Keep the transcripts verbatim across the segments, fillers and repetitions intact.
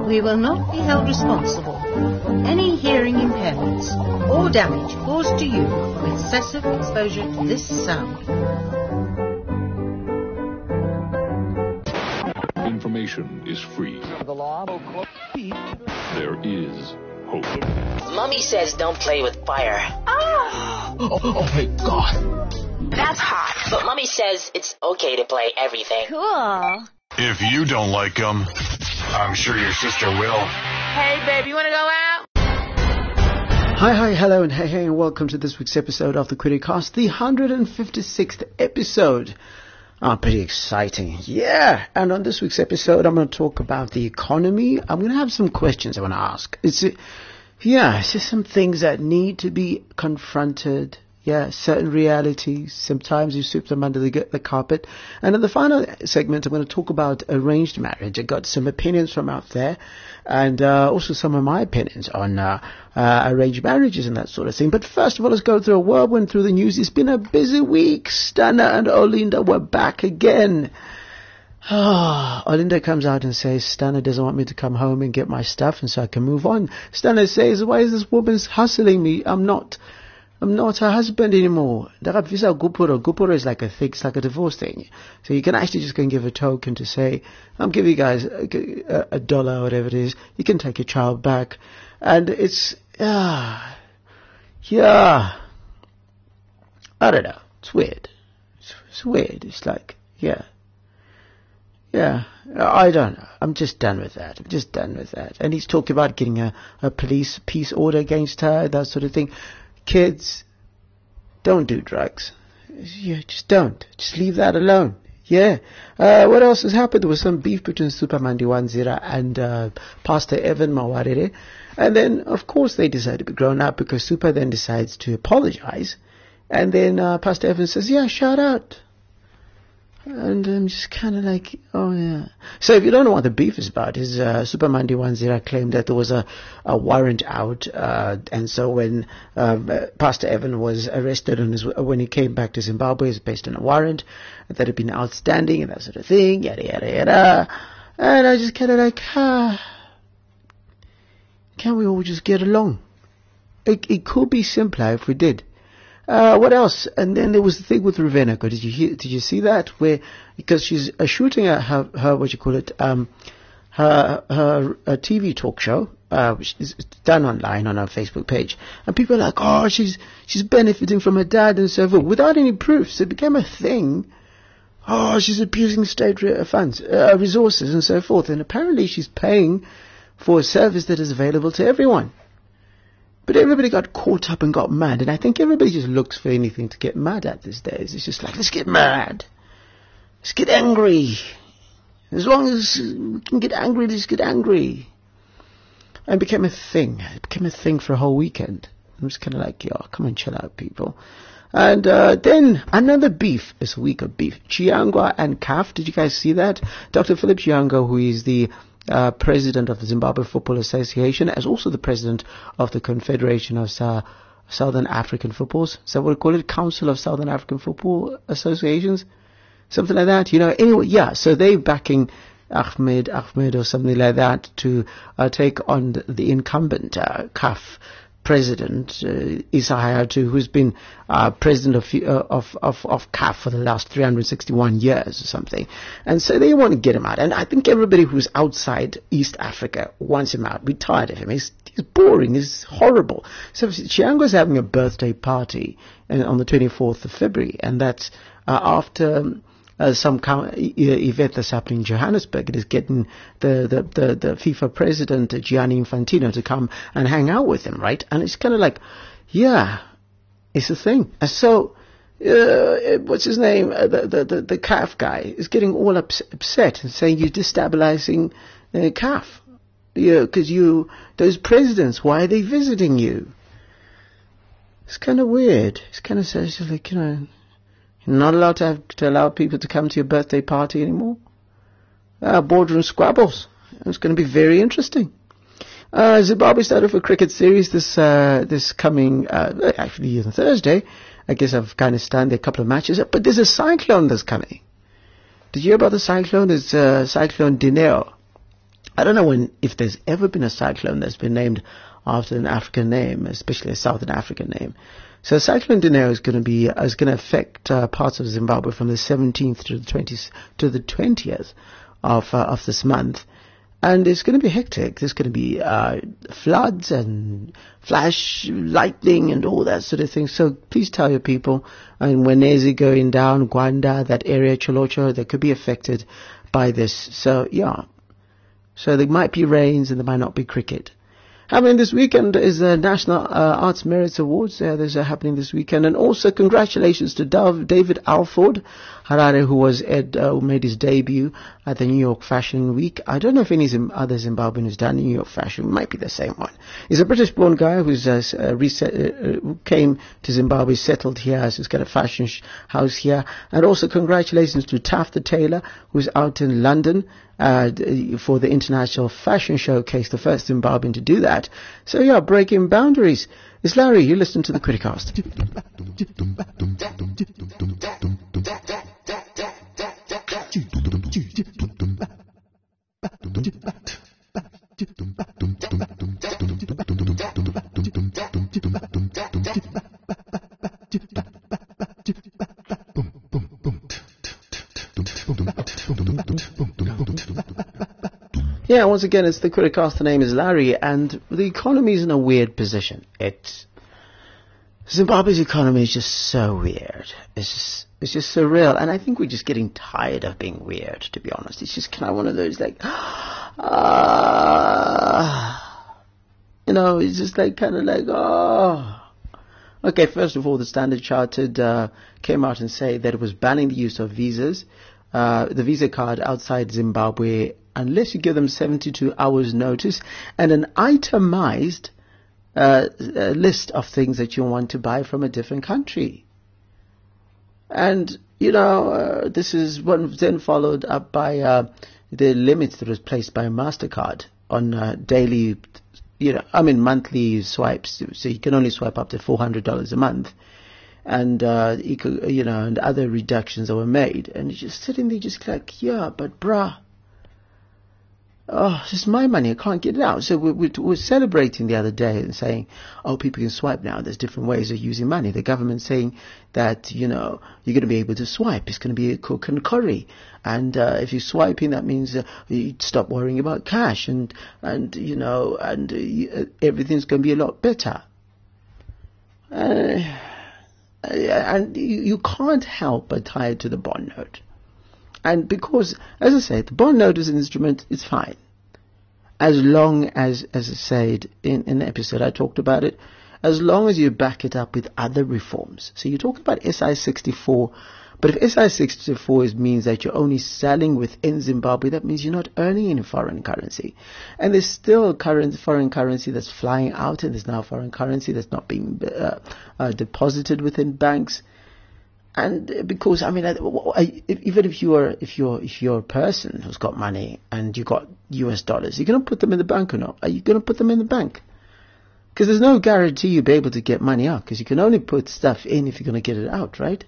We will not be held responsible for any hearing impairments or damage caused to you from excessive exposure to this sound. Information is free. The law. There is hope. Mummy says don't play with fire. Oh, oh my God. That's hot. But Mummy says it's okay to play everything. Cool. If you don't like them, I'm sure your sister will. Hey, babe, you want to go out? Hi, hi, hello, and hey, hey, and welcome to this week's episode of the Criticast, the one hundred fifty-sixth episode. Ah, pretty exciting. Yeah, and on this week's episode, I'm going to talk about the economy. I'm going to have some questions I want to ask. It's, uh, yeah, it's just some things that need to be confronted. Yeah, certain realities. Sometimes you sweep them under the, the carpet. And in the final segment, I'm going to talk about arranged marriage. I got some opinions from out there, and uh, also some of my opinions on uh, uh, arranged marriages and that sort of thing. But first of all, let's go through a whirlwind through the news. It's been a busy week. Stunna and Olinda were back again. Oh, Olinda comes out and says, Stunna doesn't want me to come home and get my stuff, and so I can move on. Stunna says, why is this woman hustling me? I'm not... I'm not her husband anymore. Gupuro. Gupuro is like a thing, it's like a divorce thing. So you can actually just go and give a token to say, I'm giving you guys a, a dollar or whatever it is. You can take your child back. And it's, ah, yeah. I don't know. It's weird. It's, it's weird. It's like, yeah. Yeah. I don't know. I'm just done with that. I'm just done with that. And he's talking about getting a, a police peace order against her, that sort of thing. Kids, don't do drugs. Yeah, just don't. Just leave that alone. Yeah. Uh, what else has happened? There was some beef between Super Mandiwanzira and uh, Pastor Evan Mawarire. And then, of course, they decided to be grown up because Super then decides to apologize. And then uh, Pastor Evan says, yeah, shout out. And I'm just kind of like, oh yeah. So if you don't know what the beef is about, is uh, Super Mandiwanzira claimed that there was a, a warrant out, uh, and so when um, Pastor Evan was arrested on his, when he came back to Zimbabwe, it was based on a warrant that had been outstanding and that sort of thing, yada yada yada. And I just kind of like, ah, can't we all just get along? It, it could be simpler if we did. Uh, what else? And then there was the thing with Ravenna. Did you hear, did you see that? Where, because she's uh, shooting at her, her, what you call it, um, her, her, her T V talk show, uh, which is done online on her Facebook page. And people are like, oh, she's, she's benefiting from her dad and so forth, without any proofs. It became a thing. Oh, she's abusing state re- funds, uh, resources and so forth. And apparently she's paying for a service that is available to everyone. But everybody got caught up and got mad, and I think everybody just looks for anything to get mad at these days. It's just like, let's get mad. Let's get angry. As long as we can get angry, let's get angry. And it became a thing. It became a thing for a whole weekend. I'm just kind of like, yo, come and chill out, people. And uh, then another beef, this week of beef. Chiyangwa and C A F, did you guys see that? Doctor Philip Chiyangwa, who is the Uh, president of the Zimbabwe Football Association, as also the president of the Confederation of Sa- Southern African Footballs. Is that what we call it? Council of Southern African Football Associations? Something like that, you know. Anyway, yeah, so they're backing Ahmed, Ahmed or something like that to uh, take on the, the incumbent uh, C A F president, uh, Issa Hayatou, who's been uh, president of, uh, of, of, of C A F for the last three hundred sixty-one years or something. And so they want to get him out. And I think everybody who's outside East Africa wants him out. We're tired of him. He's, he's boring. He's horrible. So Chiyangwa's having a birthday party on the twenty-fourth of February. And that's uh, after... Um, Uh, some com- event that's happening in Johannesburg. It is getting the, the, the, the FIFA president, Gianni Infantino, to come and hang out with him, right? And it's kind of like, yeah, it's a thing. And so, uh, what's his name? Uh, the, the, the, the C A F guy is getting all ups- upset and saying you're destabilizing uh, C A F. Yeah, because you, those presidents, why are they visiting you? It's kind of weird. It's kind of says, like, you know, you're not allowed to have, to allow people to come to your birthday party anymore. Uh, boardroom squabbles. It's going to be very interesting. Uh, Zimbabwe started for a cricket series this uh, this coming, uh, actually on Thursday, against Afghanistan. There are a couple of matches, but there's a cyclone that's coming. Did you hear about the cyclone? It's uh, Cyclone Dineo. I don't know when if there's ever been a cyclone that's been named after an African name, especially a Southern African name. So Cyclone Dineo is going to be is going to affect uh, parts of Zimbabwe from the seventeenth to the twentieth to the twentieth of uh, of this month, and it's going to be hectic. There's going to be uh, floods and flash lightning and all that sort of thing. So please tell your people. And Wenezi going down, Gwanda, that area, Cholocho, they could be affected by this. So yeah, so there might be rains and there might not be cricket. Happening this weekend is the National uh, Arts Merits Awards. Uh, those are happening this weekend. And also congratulations to Dov, David Alford Harare, who was at, uh, who made his debut at the New York Fashion Week. I don't know if any Zim- other Zimbabwean has done New York Fashion. It might be the same one. He's a British-born guy who's uh, uh, reset, uh, who came to Zimbabwe, settled here, so he's got a fashion sh- house here. And also congratulations to Taffy Taylor, who's out in London Uh, for the International Fashion Showcase, the first Zimbabwean to do that. So yeah, breaking boundaries. It's Larry, you listen to the Criticast. Yeah, once again, it's the Criticast. The name is Larry, and the economy is in a weird position. It's Zimbabwe's economy is just so weird. It's just, it's just surreal, and I think we're just getting tired of being weird, to be honest. It's just kind of one of those, like, ah, uh, you know, it's just like, kind of like, oh. Okay, first of all, the Standard Chartered uh, came out and said that it was banning the use of visas, uh, the Visa card outside Zimbabwe, unless you give them seventy-two hours notice and an itemized uh, uh, list of things that you want to buy from a different country. And, you know, uh, this is one then followed up by uh, the limits that was placed by MasterCard on uh, daily, you know, I mean monthly swipes. So you can only swipe up to four hundred dollars a month. And, uh, you, could, you know, and other reductions that were made. And you're just sitting there just like, yeah, but bruh, oh, this is my money, I can't get it out. So we, we, we're celebrating the other day and saying, oh, people can swipe now. There's different ways of using money. The government's saying that, you know, you're going to be able to swipe. It's going to be a cook and curry. And uh, if you're swiping, that means uh, you stop worrying about cash. And, and you know, and uh, you, everything's going to be a lot better. Uh, and you, you can't help but tie it to the bond note. And because, as I said, the bond note is an instrument, it's fine. As long as, as I said in, in the episode I talked about it, as long as you back it up with other reforms. So you're talking about S I sixty-four, but if S I sixty-four is, means that you're only selling within Zimbabwe, that means you're not earning any foreign currency. And there's still current foreign currency that's flying out, and there's now foreign currency that's not being uh, uh, deposited within banks. And because, I mean, I, I, even if you're if you're if you're a person who's got money and you got U S dollars, you're going to put them in the bank or not? Are you going to put them in the bank? Because there's no guarantee you'll be able to get money out, because you can only put stuff in if you're going to get it out, right?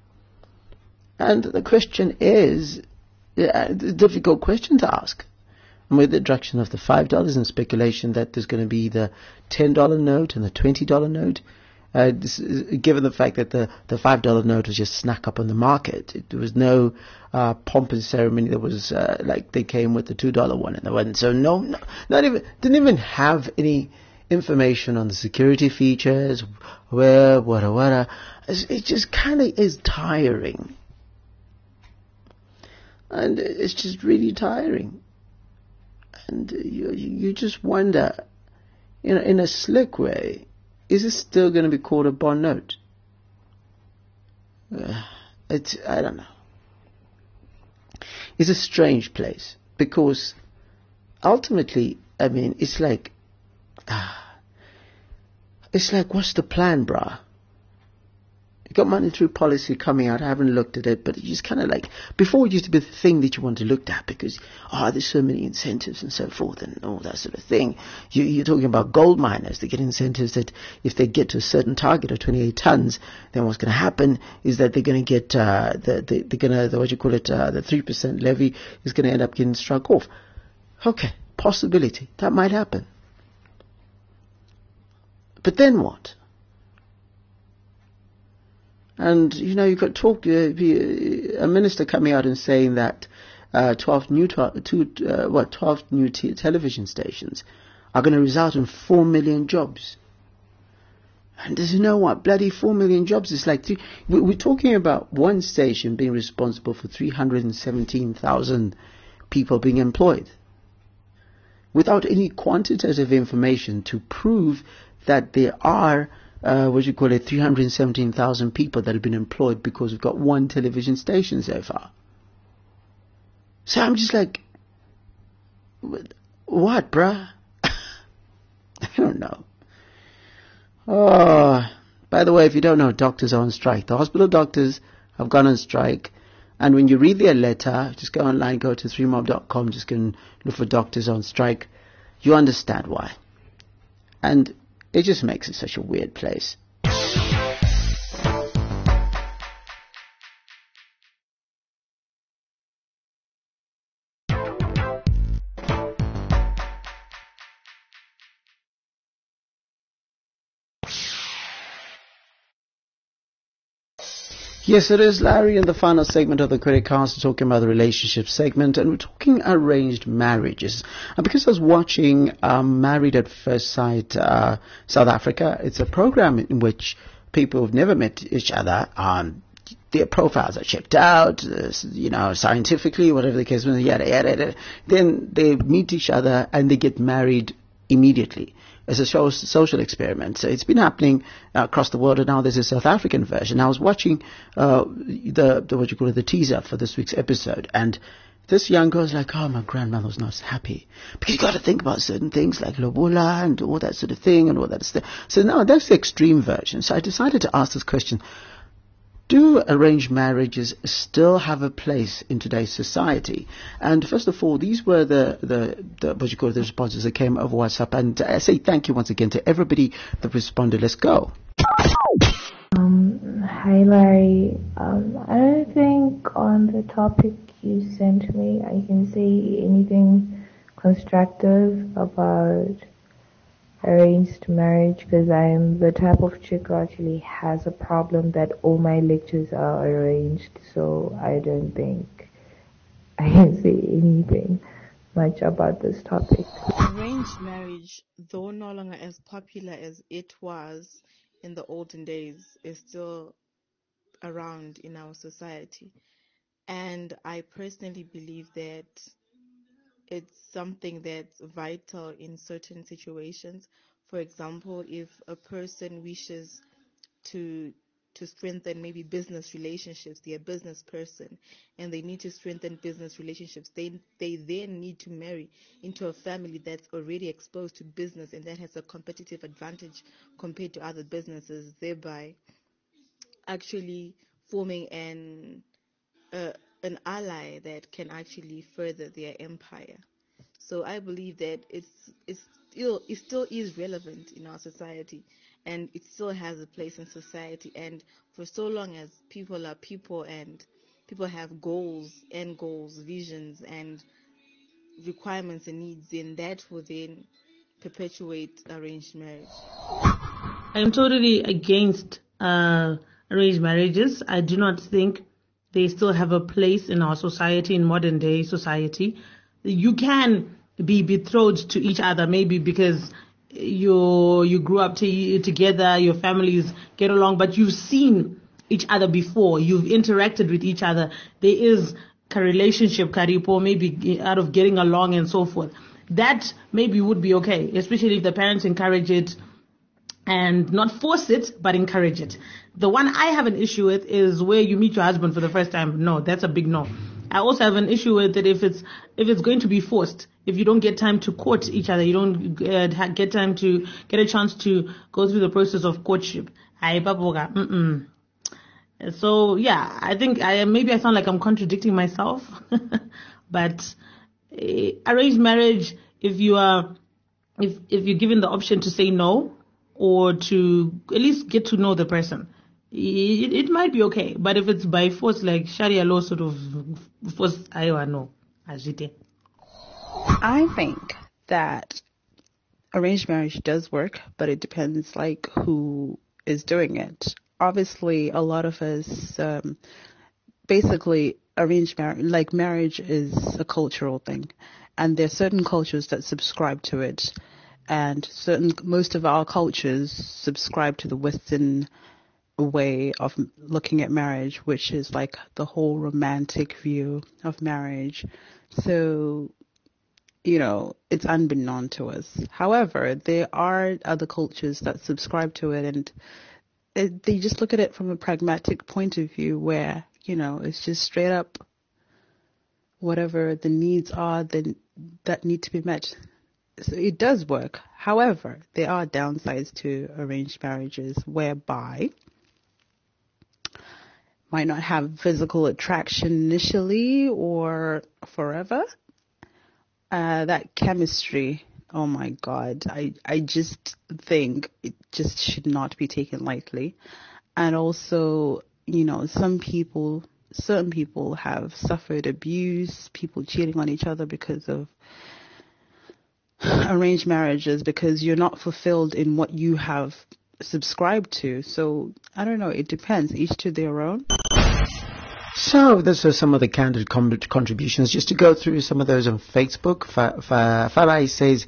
And the question is, yeah, it's a difficult question to ask. And with the introduction of the five dollars and speculation that there's going to be the ten dollar note and the twenty dollar note, Uh, this is, given the fact that the, the five dollar note was just snuck up on the market, it, there was no uh, pomp and ceremony. There was uh, like they came with the two dollar one, and there wasn't. So no, no, not even didn't even have any information on the security features. Where, what, what? It just kind of is tiring, and it's just really tiring. And you you just wonder, you know, in a slick way, is it still going to be called a bond note? Uh, it's, I don't know. It's a strange place, because ultimately, I mean, it's like, ah, it's like, what's the plan, bruh? You got monetary policy coming out. I haven't looked at it, but it's just kind of like, before it used to be the thing that you wanted to look at, because, oh, there's so many incentives and so forth and all that sort of thing. You, you're talking about gold miners. They get incentives that if they get to a certain target of twenty-eight tons, then what's going to happen is that they're going to get, uh, the, the, they're going to, the, what you call it, uh, the three percent levy is going to end up getting struck off. Okay, possibility that might happen. But then what? And, you know, you've got talk, uh, a minister coming out and saying that uh, twelve new, tw- two, uh, what, twelve new t- television stations are going to result in four million jobs. And does you know what? Bloody four million jobs is like three. We're talking about one station being responsible for three hundred seventeen thousand people being employed, without any quantitative information to prove that there are, uh, what you call it, three hundred seventeen thousand people that have been employed because we've got one television station so far. So I'm just like, what, bruh? I don't know. Oh, by the way, if you don't know, doctors are on strike. The hospital doctors have gone on strike. And when you read their letter, just go online, go to three mob dot com, just go and look for doctors on strike. You understand why. And it just makes it such a weird place. Yes, it is Larry in the final segment of the Credit Cast, talking about the relationship segment, and we're talking arranged marriages. And because I was watching um, Married at First Sight uh, South Africa, it's a program in which people who've never met each other, um, their profiles are checked out, uh, you know, scientifically, whatever the case may be, yada, yada, yada. Then they meet each other and they get married immediately. As a show, social experiment. So it's been happening uh, across the world, and now there's a South African version. I was watching uh, the, the what you call it, the teaser for this week's episode, and this young girl's like, "Oh, my grandmother was not happy because you got to think about certain things like lobola and all that sort of thing and all that stuff." So now that's the extreme version. So I decided to ask this question: do arranged marriages still have a place in today's society? And first of all, these were the, the, the what you call it, the responses that came over WhatsApp. And I say thank you once again to everybody that responded. Let's go. Um, hi, Larry. Um, I don't think on the topic you sent me I can say anything constructive about arranged marriage, because I am the type of chick who actually has a problem that all my lectures are arranged, so I don't think I can say anything much about this topic. Arranged marriage, though no longer as popular as it was in the olden days, is still around in our society. And I personally believe that it's something that's vital in certain situations. For example, if a person wishes to to strengthen maybe business relationships, they're a business person and they need to strengthen business relationships, they they then need to marry into a family that's already exposed to business and that has a competitive advantage compared to other businesses, thereby actually forming an uh, an ally that can actually further their empire. So I believe that it's it's still it still is relevant in our society, and it still has a place in society. And for so long as people are people and people have goals, end goals, visions, and requirements and needs, then that will then perpetuate arranged marriage. I am totally against uh, arranged marriages. I do not think they still have a place in our society, in modern day society. You can be betrothed to each other, maybe because you you grew up to, together, your families get along, but you've seen each other before, you've interacted with each other. There is a relationship, karipo, maybe out of getting along and so forth. That maybe would be okay, especially if the parents encourage it and not force it, but encourage it. The one I have an issue with is where you meet your husband for the first time. No, that's a big no. I also have an issue with it if it's if it's going to be forced. If you don't get time to court each other, you don't uh, get time to get a chance to go through the process of courtship. Mm-mm. So yeah, I think I maybe I sound like I'm contradicting myself, but uh, arranged marriage, if you are if if you're given the option to say no or to at least get to know the person, It, it might be okay, but if it's by force, like Sharia law sort of force, I don't know. I think that arranged marriage does work, but it depends like who is doing it. Obviously, a lot of us, um, basically, arranged marriage, like marriage is a cultural thing, and there are certain cultures that subscribe to it, and certain most of our cultures subscribe to the Western way of looking at marriage, which is like the whole romantic view of marriage. So, you know, it's unbeknown to us. However, there are other cultures that subscribe to it, and they, they just look at it from a pragmatic point of view where, you know, it's just straight up whatever the needs are that, that need to be met. So it does work. However, there are downsides to arranged marriages whereby might not have physical attraction initially or forever. Uh, that chemistry, oh my God, I, I just think it just should not be taken lightly. And also, you know, some people, certain people have suffered abuse, people cheating on each other because of arranged marriages, because you're not fulfilled in what you have subscribed to. So, I don't know, it depends, each to their own. So those are some of the candid com- contributions. Just to go through some of those on Facebook. Fa- Fa- Farai says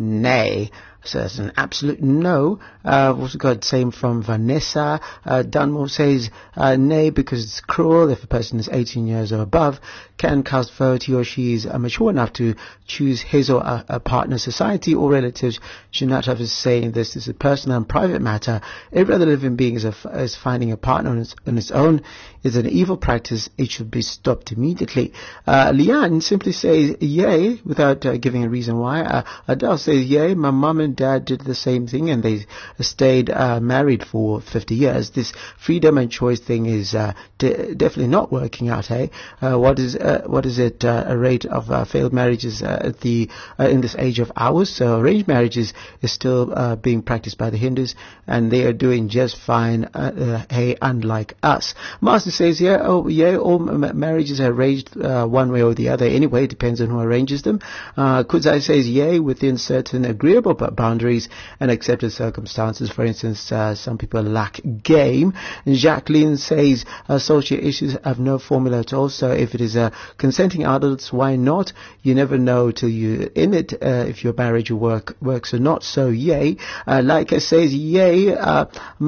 nay. So that's an absolute no. Uh, we've also got same from Vanessa. Uh, Dunmore says uh, nay because it's cruel. If a person is eighteen years or above, can cast vote, he or she is uh, mature enough to choose his or a, a partner. Society or relatives should not have a say in this. This is a personal and private matter. Every other living being is, a, is finding a partner on its, on its own. It's an evil practice. It should be stopped immediately. Uh, Leanne simply says yay without uh, giving a reason why. Uh, Adele says yay. My mum and dad did the same thing, and they stayed uh, married for fifty years. This freedom and choice thing is uh, de- definitely not working out. Hey, uh, what is uh, what is it? Uh, a rate of uh, failed marriages uh, at the uh, in this age of ours. So arranged marriages is still uh, being practiced by the Hindus, and they are doing just fine. Uh, uh, hey, unlike us. Master says yeah, oh yeah, all m- marriages are arranged uh, one way or the other. Anyway, it depends on who arranges them. Uh, Kudzai says yay within certain agreeable boundaries and accepted circumstances. For instance, uh, some people lack game. And Jacqueline says uh, social issues have no formula at all. So if it is uh, consenting adults, why not? You never know till you're in it uh, if your marriage work works or not. So yay. Uh, Leica says yay uh,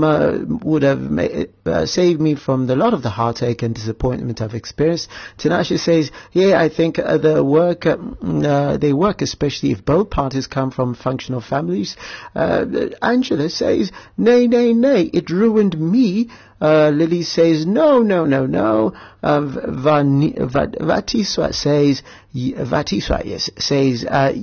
m- would have ma- uh, saved me from the lot of the heartache and disappointment I've experienced. Tinashe says yeah, I think uh, the work uh, uh, they work, especially if both parties come from functional families. Uh, Angela says nay, nay, nay, it ruined me. Uh, Lily says no, no, no, no. Uh, Vani, Vat, Vatiswa says Vatiswa yes says uh,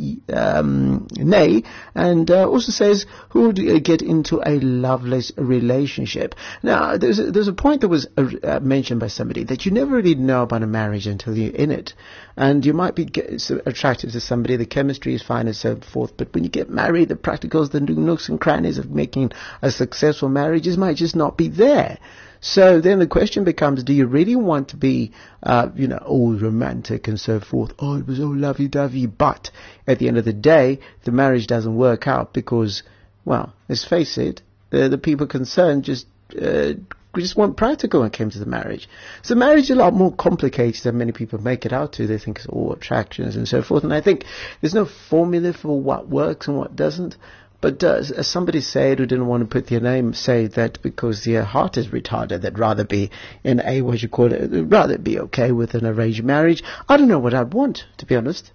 um, nay, and uh, also says who would get into a loveless relationship. Now there's a, there's a point that was uh, mentioned by somebody that you never really know about a marriage until you're in it, and you might be get, so attracted to somebody, the chemistry is fine and so forth, but when you get married, the practicals, the nooks and crannies of making a successful marriages might just not be there. So then the question becomes, do you really want to be, uh, you know, all romantic and so forth? Oh, it was all lovey-dovey, but at the end of the day, the marriage doesn't work out because, well, let's face it, the, the people concerned just, uh, just weren't practical when it came to the marriage. So marriage is a lot more complicated than many people make it out to. They think it's all attractions and so forth. And I think there's no formula for what works and what doesn't. But uh, as somebody said who didn't want to put their name, say that because their heart is retarded, they'd rather be in a, what you call it, rather be okay with an arranged marriage. I don't know what I'd want, to be honest.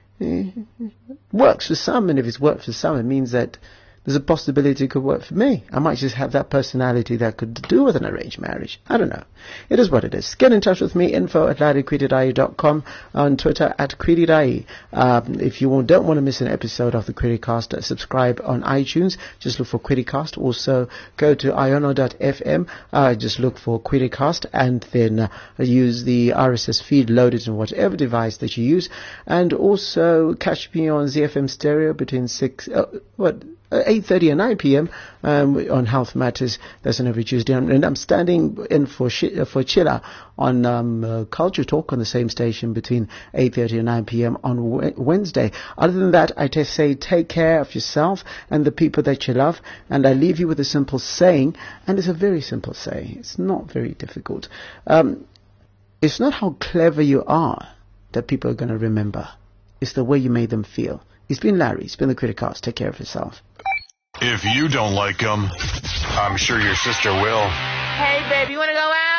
It works for some, and if it's worked for some, it means that there's a possibility it could work for me. I might just have that personality that could do with an arranged marriage. I don't know. It is what it is. Get in touch with me, info at ladiquiridai dot com, on Twitter at Quiridai. Um, if you don't want to miss an episode of the Querycast, uh, subscribe on iTunes. Just look for Querycast. Also, go to iono dot f m. Uh, just look for Querycast, and then uh, use the R S S feed, load it on whatever device that you use. And also, catch me on Z F M Stereo between six... Uh, what... eight thirty and nine p.m. Um, on Health Matters. That's on every Tuesday. And I'm standing in for Sh- for Chilla on um, uh, Culture Talk on the same station between eight thirty and nine p.m. on w- Wednesday. Other than that, I just say take care of yourself and the people that you love. And I leave you with a simple saying, and it's a very simple saying. It's not very difficult. Um, it's not how clever you are that people are going to remember. It's the way you made them feel. It's been Larry. It's been the Criticast. Take care of yourself. If you don't like them, I'm sure your sister will. Hey, baby, you want to go out?